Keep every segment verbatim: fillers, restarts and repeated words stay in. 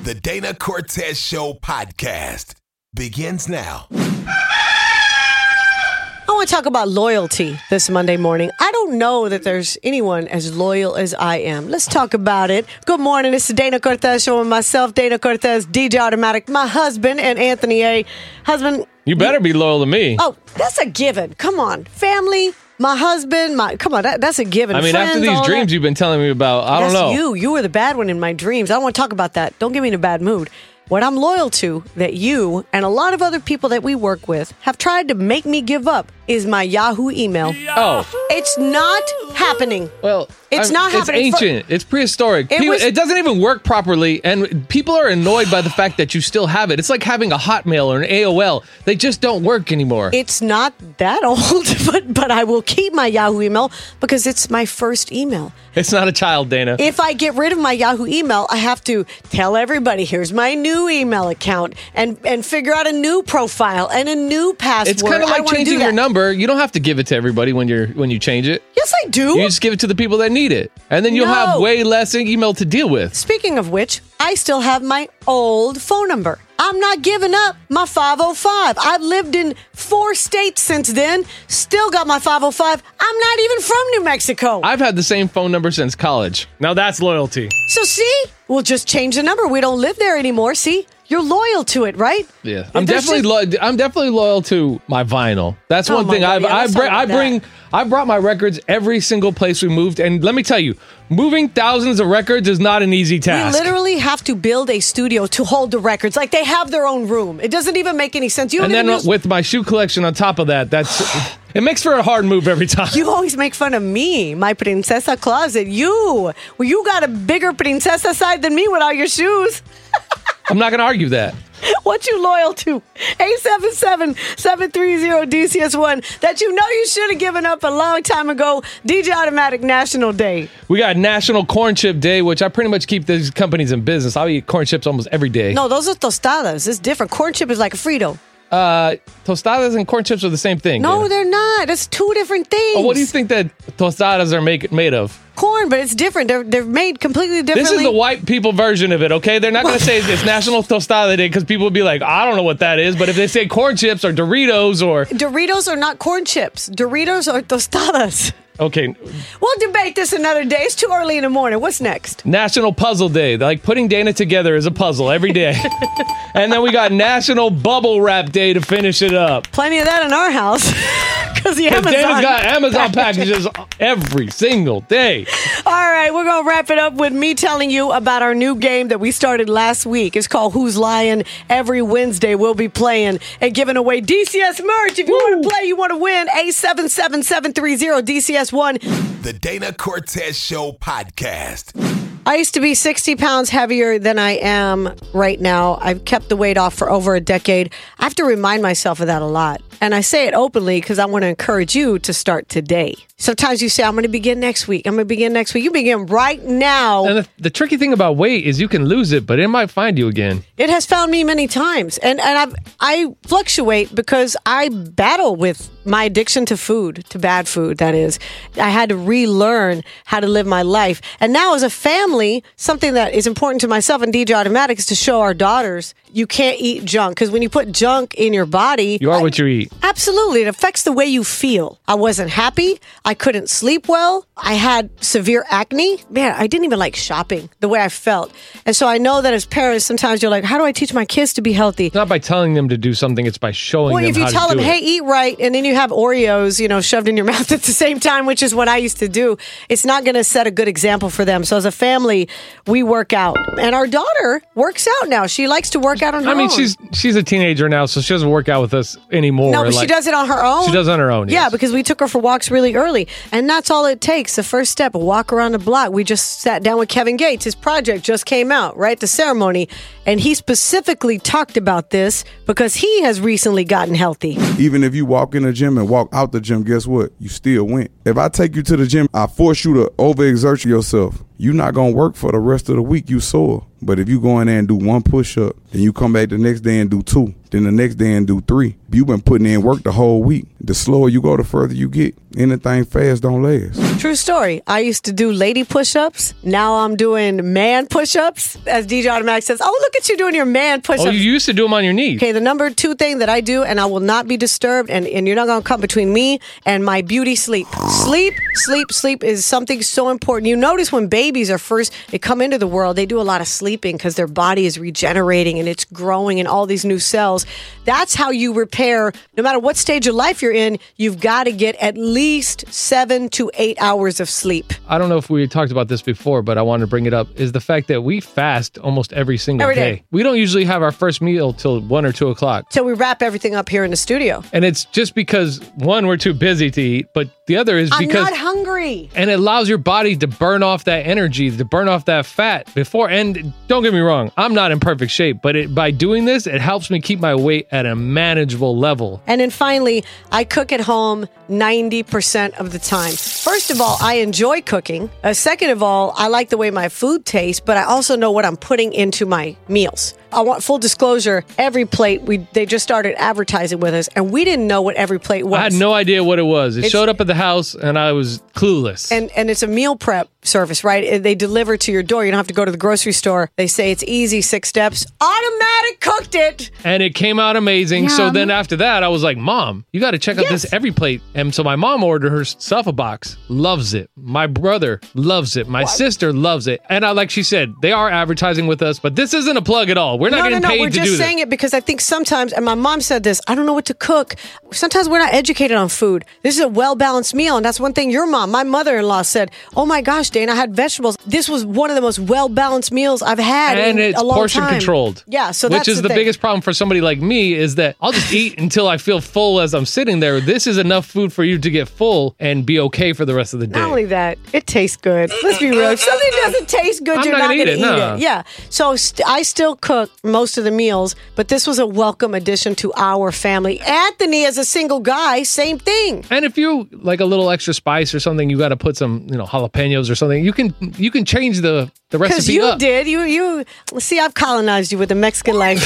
The Dana Cortez Show podcast begins now. I want to talk about loyalty this Monday morning. I don't know that there's anyone as loyal as I am. Let's talk about it. Good morning. It's the Dana Cortez Show with myself, Dana Cortez, D J Automatic, my husband, and Anthony A. Husband. You better be loyal to me. Oh, that's a given. Come on. Family, my husband, my come on, that, that's a given. I mean, Friends, after these dreams that. you've been telling me about, I that's don't know. you. You were the bad one in my dreams. I don't want to talk about that. Don't get me in a bad mood. What I'm loyal to, that you and a lot of other people that we work with have tried to make me give up, is my Yahoo email. Oh. It's not happening. Well, It's I'm- not happening. It's ancient. It's prehistoric. It People- was- it doesn't even work properly, and people are annoyed by the fact that you still have it. It's like having a Hotmail or an A O L. They just don't work anymore. It's not that old, but but I will keep my Yahoo email because it's my first email. It's not a child, Dana. If I get rid of my Yahoo email, I have to tell everybody, here's my new email account, and, and figure out a new profile and a new password. It's kind of I like wanna do changing your that. number. You don't have to give it to everybody when you're when you change it. Yes, I do. You just give it to the people that need it. And then you'll No. have way less email to deal with. Speaking of which, I still have my old phone number. I'm not giving up my five oh five. I've lived in four states since then. Still got my five oh five. I'm not even from New Mexico. I've had the same phone number since college. Now that's loyalty. So see, we'll just change the number. We don't live there anymore. See, you're loyal to it, right? Yeah, I'm There's definitely just- lo- I'm definitely loyal to my vinyl. That's Oh one my thing. God, I've yeah, I let's bring talk I about bring I brought my records every single place we moved, and let me tell you, moving thousands of records is not an easy task. We literally have to build a studio to hold the records. Like they have their own room. It doesn't even make any sense. You don't and then even use- with my shoe collection on top of that, that's it makes for a hard move every time. You always make fun of me, my princesa closet. You, well, you got a bigger princesa side than me with all your shoes. I'm not going to argue that. What you loyal to? eight seven seven, seven three zero, D C S one that you know you should have given up a long time ago. D J Automatic National Day. We got National Corn Chip Day, which I pretty much keep these companies in business. I eat corn chips almost every day. No, those are tostadas. It's different. Corn chip is like a Frito. Uh, tostadas and corn chips are the same thing. No, Dana. they're not. That's two different things. Oh, what do you think that tostadas are make, made of? Corn, but it's different. They're they're made completely This differently. is the white people version of it, okay? They're not going to say it's National Tostada Day because people will be like, I don't know what that is. But if they say corn chips or Doritos or... Doritos are not corn chips. Doritos are tostadas. Okay, We'll debate this another day. It's too early in the morning. What's next? National Puzzle Day. Like putting Dana together is a puzzle every day. And then we got National Bubble Wrap Day to finish it up. Plenty of that in our house. Because the Because Amazon. Dana's got Amazon packages every single day. All right, we're going to wrap it up with me telling you about our new game that we started last week. It's called Who's Lying. Every Wednesday, we'll be playing and giving away D C S merch. If you want to play, you want to win, eight seven seven, seven three zero, D C S one. The Dana Cortez Show podcast. I used to be sixty pounds heavier than I am right now. I've kept the weight off for over a decade. I have to remind myself of that a lot. And I say it openly because I want to encourage you to start today. Sometimes you say, I'm going to begin next week. I'm going to begin next week. You begin right now. And the, the tricky thing about weight is you can lose it, but it might find you again. It has found me many times. And and I've, I fluctuate because I battle with my addiction to food, to bad food, that is. I had to relearn how to live my life. And now as a family, something that is important to myself and D J Automatic is to show our daughters you can't eat junk. Because when you put junk in your body... You are I- what you eat. Absolutely. It affects the way you feel. I wasn't happy. I couldn't sleep well. I had severe acne. Man, I didn't even like shopping the way I felt. And so I know that as parents, sometimes you're like, how do I teach my kids to be healthy? It's not by telling them to do something, it's by showing Well, them if you how tell to them, do hey, it. eat right, and then you have Oreos, you know, shoved in your mouth at the same time, which is what I used to do, it's not going to set a good example for them. So as a family, we work out. And our daughter works out now. She likes to work out on her I mean, own. she's she's a teenager now, so she doesn't work out with us anymore. No, but she Like, does it on her own. She does it on her own, Yeah, yes. because we took her for walks really early. And that's all it takes. The first step, a walk around the block. We just sat down with Kevin Gates. His project just came out, right? The ceremony. And he specifically talked about this because he has recently gotten healthy. Even if you walk in the gym and walk out the gym, guess what? You still went. If I take you to the gym, I force you to overexert yourself. You're not going to work for the rest of the week. You sore. But if you go in there and do one push-up, then you come back the next day and do two, then the next day and do three, you've been putting in work the whole week. The slower you go, the further you get. Anything fast don't last. True story. I used to do lady push-ups. Now I'm doing man push-ups. As D J Automatic says, oh, look at you doing your man push-ups. Oh, you used to do them on your knees. Okay, the number two thing that I do, and I will not be disturbed, and, and you're not going to come between me and my beauty sleep. Sleep, sleep, sleep is something so important. You notice when babies are first, they come into the world, they do a lot of sleeping because their body is regenerating and it's growing and all these new cells. That's how you repair, no matter what stage of life you're in, you've got to get at least seven to eight hours of sleep. I don't know if we talked about this before, but I wanted to bring it up, is the fact that we fast almost every single Every day. day. We don't usually have our first meal till one or two o'clock. So we wrap everything up here in the studio. And it's just because, one, we're too busy to eat, but the other is I'm because... not hungry. And it allows your body to burn off that energy, to burn off that fat before. And don't get me wrong, I'm not in perfect shape, but it, by doing this, it helps me keep my weight at a manageable level. And then finally, I cook at home ninety percent of the time. First of all, I enjoy cooking. Uh, second of all, I like the way my food tastes, but I also know what I'm putting into my meals. I want full disclosure, Every Plate, we they just started advertising with us, and we didn't know what Every Plate was. I had no idea what it was. It It's- showed up at the house, and I was clueless. And and it's a meal prep service, right? They deliver to your door. You don't have to go to the grocery store. They say it's easy, six steps. Automatic cooked it. And it came out amazing. So Yum. then after that, I was like, Mom, you got to check out Yes. this Every Plate. And so my mom ordered herself a box, loves it. My brother loves it. My sister loves it. And I, like she said, they are advertising with us, but this isn't a plug at all. We're not No, no, getting no. paid We're to just do this. saying it because I think sometimes, and my mom said this, I don't know what to cook. Sometimes we're not educated on food. This is a well-balanced meal, and that's one thing your mom, my mother-in-law said, oh my gosh, Dana, I had vegetables. This was one of the most well-balanced meals I've had And in it's a long portion time. controlled. Yeah, so which that's is the, thing. biggest problem for somebody like me is that I'll just eat until I feel full as I'm sitting there. This is enough food for you to get full and be okay for the rest of the day. Not only that, it tastes good. Let's be real. If something doesn't taste good, I'm you're not not gonna going to eat eat it, it. no. Yeah. So st- I still cook most of the meals, but this was a welcome addition to our family. Anthony, as a single guy, same thing. And if you like a little extra spice or something, you got to put some, you know, jalapenos or something. You can you can change the the Because recipe you up. did. You, you, see, I've colonized you with the Mexican language.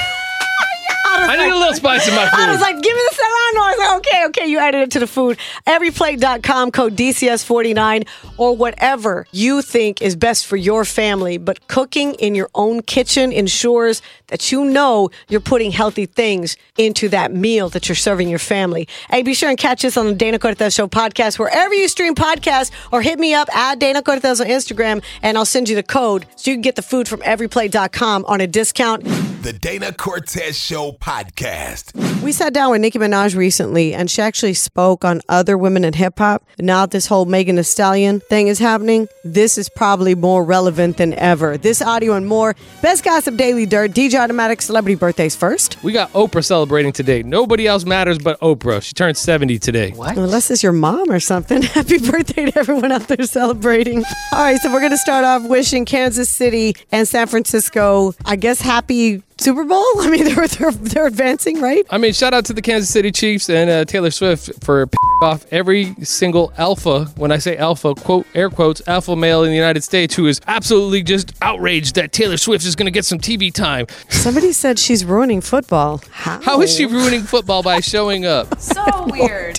I need a little spice in my food. I was like, give me the serrano. I was like, okay, okay, you added it to the food. every plate dot com, code D C S forty-nine, or whatever you think is best for your family. But cooking in your own kitchen ensures that you know you're putting healthy things into that meal that you're serving your family. Hey, be sure and catch us on the Dana Cortez Show podcast, wherever you stream podcasts, or hit me up at Dana Cortez on Instagram, and I'll send you the code so you can get the food from every plate dot com on a discount. The Dana Cortez Show podcast. We sat down with Nicki Minaj recently, and she actually spoke on other women in hip hop. Now that this whole Megan Thee Stallion thing is happening, this is probably more relevant than ever. This audio and more. Best Gossip Daily Dirt, D J Automatic celebrity birthdays first. We got Oprah celebrating today. Nobody else matters but Oprah. She turned seventy today. What? Unless it's your mom or something. Happy birthday to everyone out there celebrating. All right, so we're going to start off wishing Kansas City and San Francisco, I guess, happy Super Bowl? I mean, they're, they're, they're advancing, right? I mean, shout out to the Kansas City Chiefs and uh, Taylor Swift for p- off every single alpha, when I say alpha, quote, air quotes, alpha male in the United States who is absolutely just outraged that Taylor Swift is going to get some T V time. Somebody said she's ruining football. How? How is she ruining football by showing up? So weird.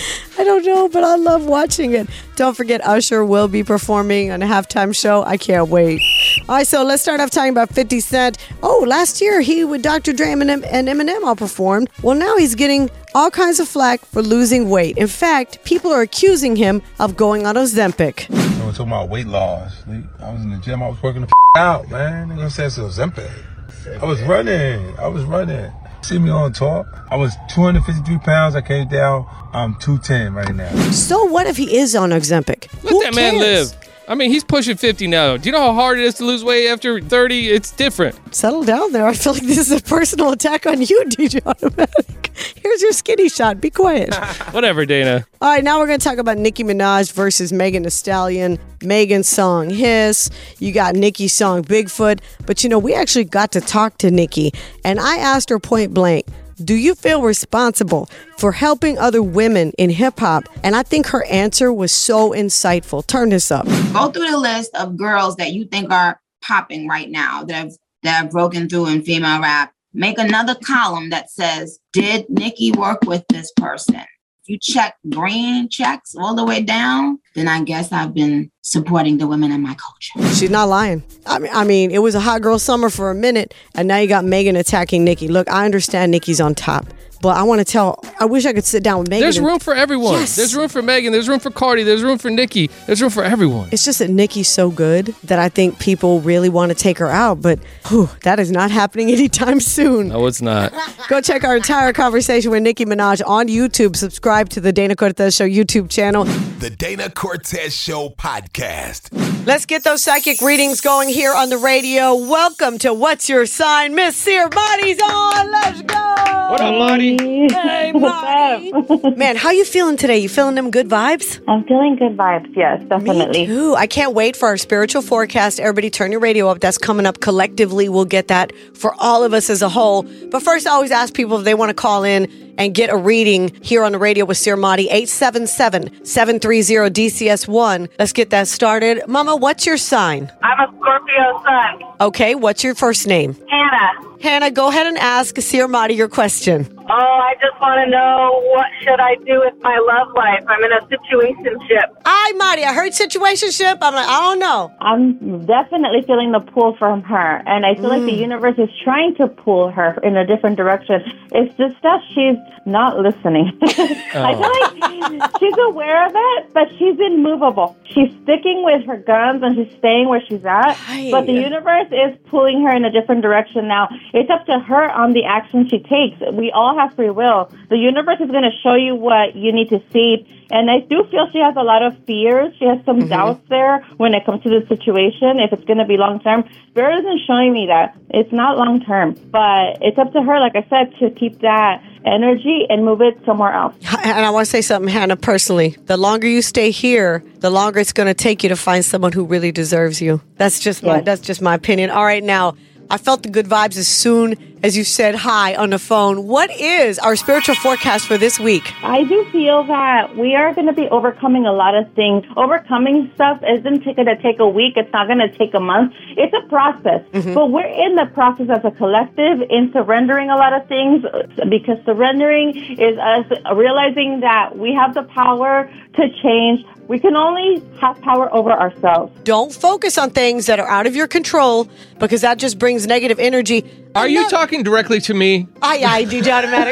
I don't know, but I love watching it. Don't forget, Usher will be performing on a halftime show. I can't wait. All right, so let's start off talking about fifty Cent. Oh, last year he with Doctor Dre and Eminem all performed. Well, now he's getting all kinds of flack for losing weight. In fact, people are accusing him of going on Ozempic. I was talking about weight loss. I was in the gym. I was working the f- out, man. They're gonna say it's Ozempic. I was running. I was running. See me on tour. I was two hundred fifty-three pounds. I came down. I'm two ten right now. So what if he is on Ozempic? Let Who that man cares? live. I mean, he's pushing fifty now. Do you know how hard it is to lose weight after thirty? It's different. Settle down there. I feel like this is a personal attack on you, D J Automatic. Here's your skinny shot. Be quiet. Whatever, Dana. All right, now we're going to talk about Nicki Minaj versus Megan Thee Stallion. Megan's song Hiss. You got Nicki's song Bigfoot. But, you know, we actually got to talk to Nicki, and I asked her point blank, do you feel responsible for helping other women in hip hop? And I think her answer was so insightful. Turn this up. Go through the list of girls that you think are popping right now that have that have broken through in female rap. Make another column that says, did Nicki work with this person? If you check green checks all the way down, then I guess I've been supporting the women in my culture. She's not lying. I mean, I mean, it was a hot girl summer for a minute, and now you got Megan attacking Nicki. Look, I understand Nicki's on top, but I want to tell, I wish I could sit down with Megan. There's and, room for everyone. Yes. There's room for Megan. There's room for Cardi. There's room for Nicki. There's room for everyone. It's just that Nicki's so good that I think people really want to take her out, but whew, that is not happening anytime soon. No, it's not. Go check our entire conversation with Nicki Minaj on YouTube. Subscribe to the Dana Cortez Show YouTube channel. The Dana Cortez Show podcast. Let's get those psychic readings going here on the radio. Welcome to What's Your Sign? Miss Seer Marty's on. Let's go. What up, Marty? Hey, Marty. Man, how you feeling today? You feeling them good vibes? I'm feeling good vibes, yes, definitely. Me too. I can't wait for our spiritual forecast. Everybody turn your radio up. That's coming up collectively. We'll get that for all of us as a whole. But first, I always ask people if they want to call in and get a reading here on the radio with Seer Marty. eight seven seven, seven three zero, D C S one. Let's get that started. Mama, what's your sign? I'm a Scorpio sun. Okay, what's your first name? Hannah. Hannah, go ahead and ask Seer Marty your question. Oh, I just want to know, what should I do with my love life? I'm in a situationship. Hi, Marty. I heard situationship. I'm like, I don't know. I'm definitely feeling the pull from her, and I feel mm. like the universe is trying to pull her in a different direction. It's just that she's not listening. oh. I feel like she's aware of it, but she's immovable. She's sticking with her guns, and she's staying where she's at, Hi. But the universe is pulling her in a different direction now. It's up to her on the action she takes. We all have free will. The universe is going to show you what you need to see. And I do feel she has a lot of fears. She has some mm-hmm. doubts there when it comes to the situation, if it's going to be long-term. Spirit isn't showing me that. It's not long-term. But it's up to her, like I said, to keep that energy and move it somewhere else. And I want to say something, Hannah, personally. The longer you stay here, the longer it's going to take you to find someone who really deserves you. That's just my, yes. that's just my opinion. All right, now, I felt the good vibes as soon as you said hi on the phone. What is our spiritual forecast for this week? I do feel that we are going to be overcoming a lot of things. Overcoming stuff isn't going to take a week. It's not going to take a month. It's a process. Mm-hmm. But we're in the process as a collective in surrendering a lot of things, because surrendering is us realizing that we have the power to change. We can only have power over ourselves. Don't focus on things that are out of your control, because that just brings negative energy. Are I'm you not- talking directly to me? Aye, aye, D J Automatic.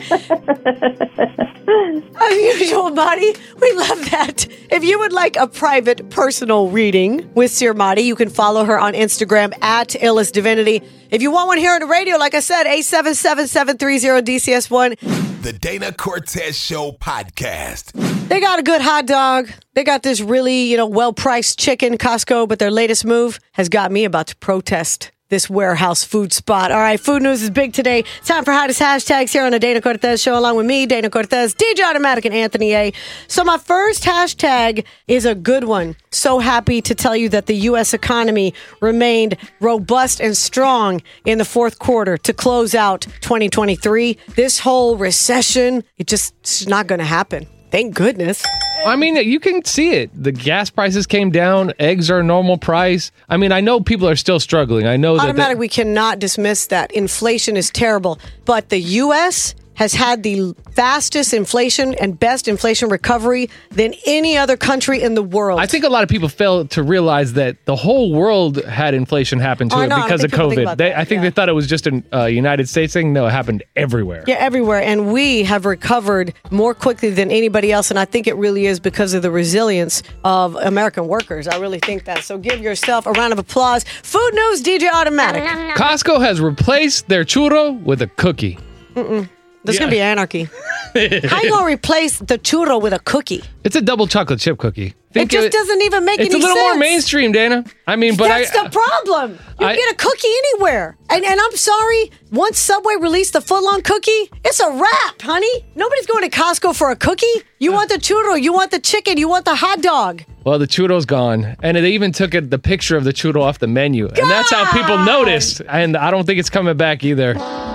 Okay. As usual, buddy, we love that. If you would like a private, personal reading with Seer Marty, you can follow her on Instagram at Illest Divinity. If you want one here on the radio, like I said, eight seven seven, seven three zero, D C S one. The Dana Cortez Show podcast. They got a good hot dog. They got this really, you know, well-priced chicken, Costco, but their latest move has got me about to protest this warehouse food spot. All right, food news is big today. Time for hottest hashtags here on the Dana Cortez Show, along with me, Dana Cortez, D J Automatic, and Anthony A. So my first hashtag is a good one. So happy to tell you that the U S economy remained robust and strong in the fourth quarter to close out twenty twenty-three. This whole recession, it just it's not going to happen. Thank goodness. I mean, you can see it. The gas prices came down. Eggs are a normal price. I mean, I know people are still struggling. I know that... Automatic, that- we cannot dismiss that. Inflation is terrible. But the U S has had the fastest inflation and best inflation recovery than any other country in the world. I think a lot of people fail to realize that the whole world had inflation happen to oh, it no, because of COVID. They, that, I think yeah. they thought it was just a uh, United States thing. No, it happened everywhere. Yeah, everywhere. And we have recovered more quickly than anybody else. And I think it really is because of the resilience of American workers. I really think that. So give yourself a round of applause. Food news, D J Automatic. Costco has replaced their churro with a cookie. Mm-mm. There's yeah. going to be anarchy. How you going to replace the churro with a cookie? It's a double chocolate chip cookie. Think it just it, doesn't even make any sense. It's a little more mainstream, Dana. I mean, but That's I, the problem. You I, can get a cookie anywhere. And, and I'm sorry, once Subway released the footlong cookie, it's a wrap, honey. Nobody's going to Costco for a cookie. You want the churro, you want the chicken, you want the hot dog. Well, the churro's gone. And they even took it, the picture of the churro off the menu. God! And that's how people noticed. And I don't think it's coming back either.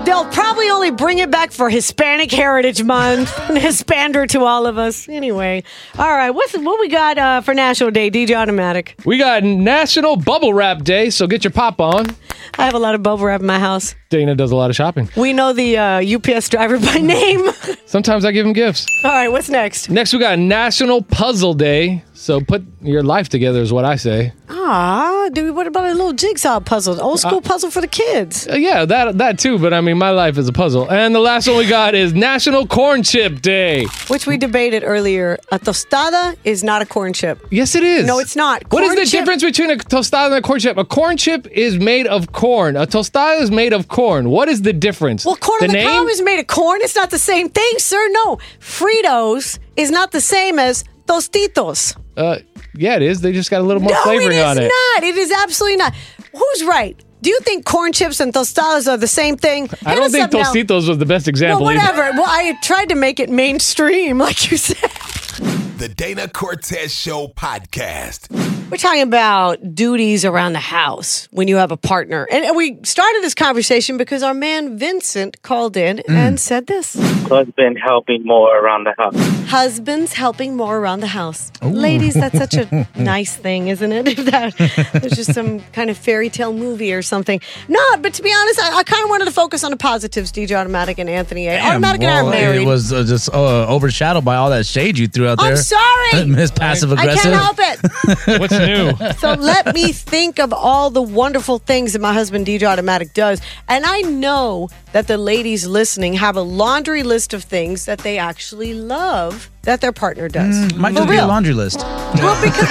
They'll probably only bring it back for Hispanic Heritage Month and Hispander to all of us. Anyway, all right, what's what we got uh, for National Day, D J Automatic? We got National Bubble Wrap Day, so get your pop on. I have a lot of bubble wrap in my house. Dana does a lot of shopping. We know the uh, U P S driver by name. Sometimes I give him gifts. All right, what's next? Next, we got National Puzzle Day. So put your life together is what I say. Ah, dude, what about a little jigsaw puzzle? Old school uh, puzzle for the kids. Uh, yeah, that that too, but I mean, my life is a puzzle. And the last one we got is National Corn Chip Day. Which we debated earlier. A tostada is not a corn chip. Yes, it is. No, it's not. Corn what is the chip- difference between a tostada and a corn chip? A corn chip is made of corn. A tostada is made of corn. What is the difference? Well, corn the on the name? cob is made of corn. It's not the same thing, sir. No. Fritos is not the same as Tostitos. Uh, yeah, it is. They just got a little more no, flavoring on it. No, it is not. It is absolutely not. Who's right? Do you think corn chips and tostadas are the same thing? Hit I don't think Tostitos now. was the best example. Well, whatever. Either. Well, I tried to make it mainstream, like you said. The Dana Cortez Show podcast. We're talking about duties around the house when you have a partner. And we started this conversation because our man Vincent called in mm. and said this. Husband helping more around the house. Husbands helping more around the house. Ooh. Ladies, that's such a nice thing, isn't it? If that was just some kind of fairy tale movie or something. No, but to be honest, I, I kind of wanted to focus on the positives, D J Automatic and Anthony A. Damn, Automatic well, and I are married. It was uh, just uh, overshadowed by all that shade you threw out there. I'm sorry. Miss Passive Aggressive. I can't help it. What's new? So let me think of all the wonderful things that my husband D J Automatic does. And I know that the ladies listening have a laundry list of things that they actually love that their partner does. Mm, might For just real. be a laundry list. Well, because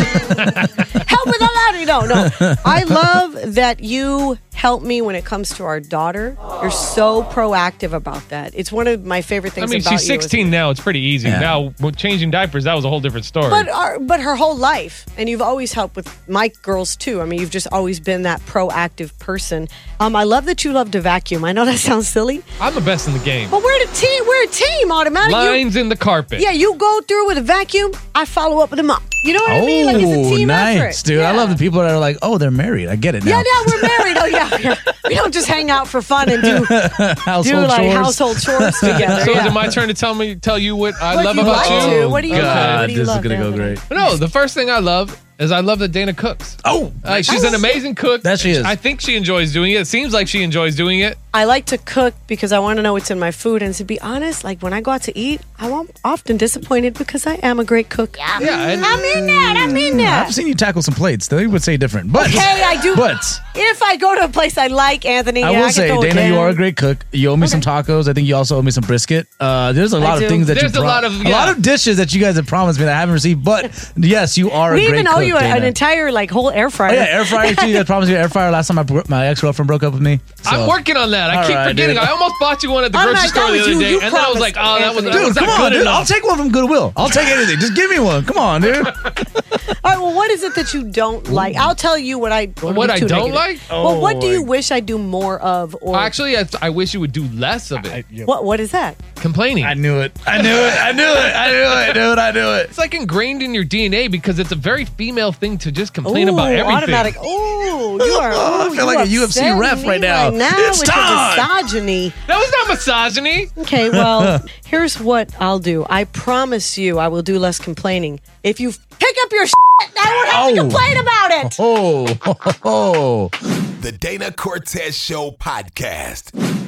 help with the laundry. No, no. I love that you help me when it comes to our daughter. You're so proactive about that. It's one of my favorite things I mean, about she's you. sixteen now. It's pretty easy. Yeah. Now, with changing diapers, that was a whole different story. But our, but her whole life, and you've always helped with my girls too. I mean, you've just always been that proactive person. Um, I love that you love to vacuum. I know that sounds silly, I'm the best in the game. but we're a team. We're a team, Automatic. You- Lines in the carpet. yeah, you go through with a vacuum. I follow up with a mop. You know what I mean? Like it's a Oh, team nice, effort. dude. I Yeah. love the people that are like, oh, they're married. I get it now. Yeah, yeah, we're married. Oh, yeah, yeah. We don't just hang out for fun and do, household do like chores. household chores together. So yeah. is it my turn to tell me, tell you what I What love you about like you? to? What do you love? God, What do you this love, is gonna go Anthony? great. No, the first thing I love is I love that Dana cooks. Oh, Uh, she's an amazing cook. That she is. I think she enjoys doing it. It seems like she enjoys doing it. I like to cook because I want to know what's in my food. And to be honest, like when I go out to eat, I'm often disappointed because I am a great cook. Yeah, Yeah, and- I'm in that. I'm in that. I've seen you tackle some plates. They would say different, but Hey, I do. But If I go to a place I like, Anthony, I yeah, will I can say, throw it Dana, you down. are a great cook. You owe me some tacos. I think you also owe me some brisket. Uh, there's a lot do. of things that There's you a lot of- a yeah. lot of dishes that you guys have promised me that I haven't received. But yes, you are We a great even owe cook, you a, an Dana. entire like whole air fryer. Oh yeah, air fryer too. You guys promised me an air fryer last time my, bro- my ex girlfriend broke up with me. So. I'm working on that. I All keep right, forgetting. dude. I almost bought you one at the I'm grocery not store done the with other you. day, You and then I was like, promised, "Oh, that was, Anthony. that Dude, was come not on, good dude. enough." I'll take one from Goodwill. I'll take anything. Just give me one. Come on, dude. All right. Well, what is it that you don't like? I'll tell you what I What be I too don't negative. like? Well, what do Oh, you my- wish I do more of? Or Actually, I, I wish you would do less of it. what? What is that? Complaining. I knew it. I knew it. I knew it. I knew it, dude. I knew it. It's like ingrained in your D N A because it's a very female thing to just complain Ooh, about everything. Automatic. Oh, you are. Oh, I ooh, feel like you a U F C upset ref me right now. now It's with time. your misogyny. That was not misogyny. Okay, well, here's what I'll do. I promise you, I will do less complaining. If you pick up your shit, I won't have to Oh. complain about it. Oh, oh, oh. The Dana Cortez Show podcast.